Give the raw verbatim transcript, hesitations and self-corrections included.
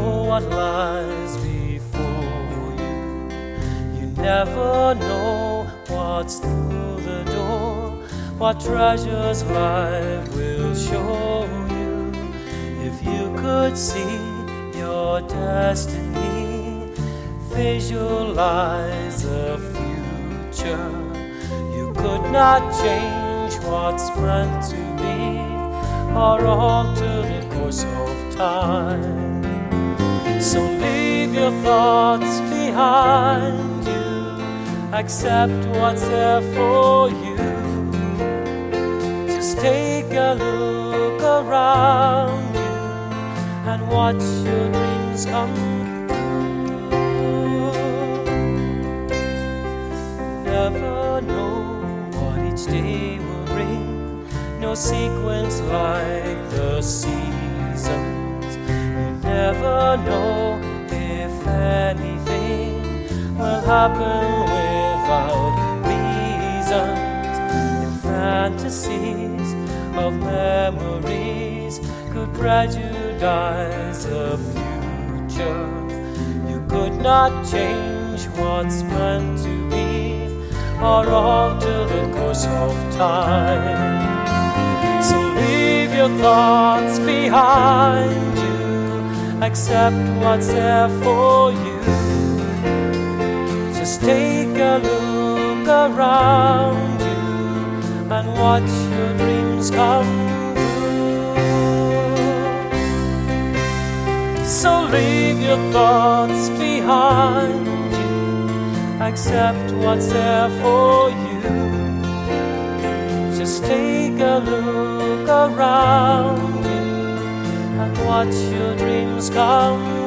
know what lies before you. You never know what's through the door, what treasures life will show you. If you could see your destiny, visualize the future. You could not change what's meant to be, or alter the course of time. So leave your thoughts behind you, accept what's there for you. Just take a look around you and watch your dreams come true. Never know what each day will bring, no sequence like the seasons. You never know if anything will happen without reasons. If fantasies of memories could prejudice the future, you could not change what's meant to be, or alter the course of time. So leave your thoughts behind you, accept what's there for you. Just take a look around you and watch your dreams come true. So leave your thoughts behind you, accept what's there for you. Just take a look around you and watch your dreams come